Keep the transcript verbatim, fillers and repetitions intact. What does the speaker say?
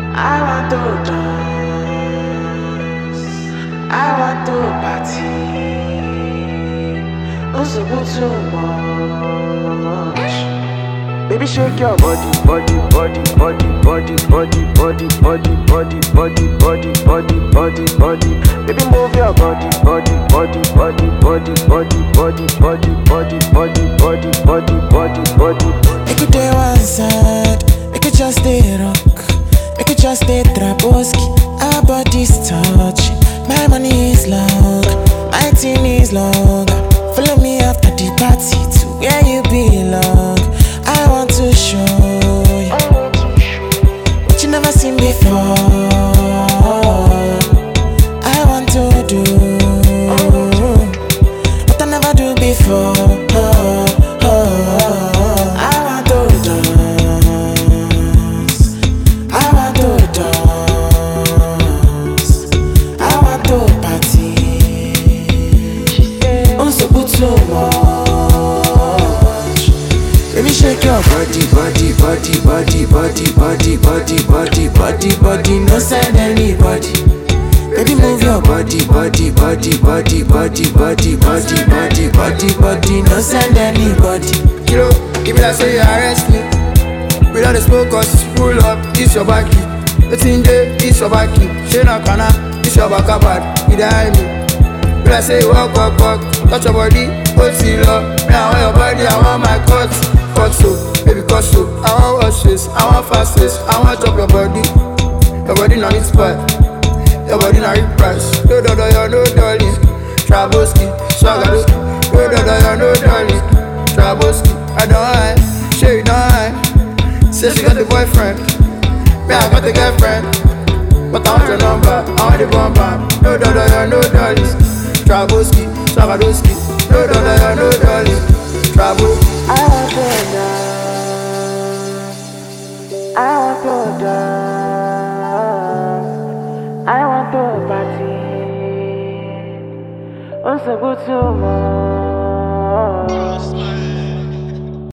I want to dance. I want to party. Also too much. Baby, shake your body, body, body, body, body, body, body, body, body, body, body, body, body, body. Baby, move your body, body, body, body, body, body, body, body, body, body, body, body, body, body. Make it day one side, make it just stay rock, make it just stay traboski. Our bodies touch, my money is long, my team is long. Follow me after the party to where you belong. I want to show you what you never seen before. I want to do what I never do before. I want to dance. I want to dance. I want to party. I'm so good so much. Baby, shake your body, body, body, body, body, body, body, body, body, body. No send anybody. Baby, move your body, body, body, body, body, body, body, body, body, body. No send anybody. Kilo, give me that say you arrest me. We don't smoke cause it's full up, it's your backy. It's in there, it's your backy. She not kana, it's your back bad. You die me. We don't say walk, walk, walk. Touch your body, hold seal up. Me I want your body, I want my cut. Cut so, baby cut so. I want wash face, I want fast face. I want chop your body. Your body not need spot. Your body not real price. No, no, no, no, no, darling. Traboski, swagger. No, no, no, no, no, darling. Traboski, I don't hide, sure you don't hide. Say she got the boyfriend, me I got the girlfriend. But I want your number, I want the bumper. No, no, no, no, no, darling. Traboski, Swagadoski. No, no, no, no, no, darling. Traboski. I want to dance. I want to dance. I want to party. Also good too much.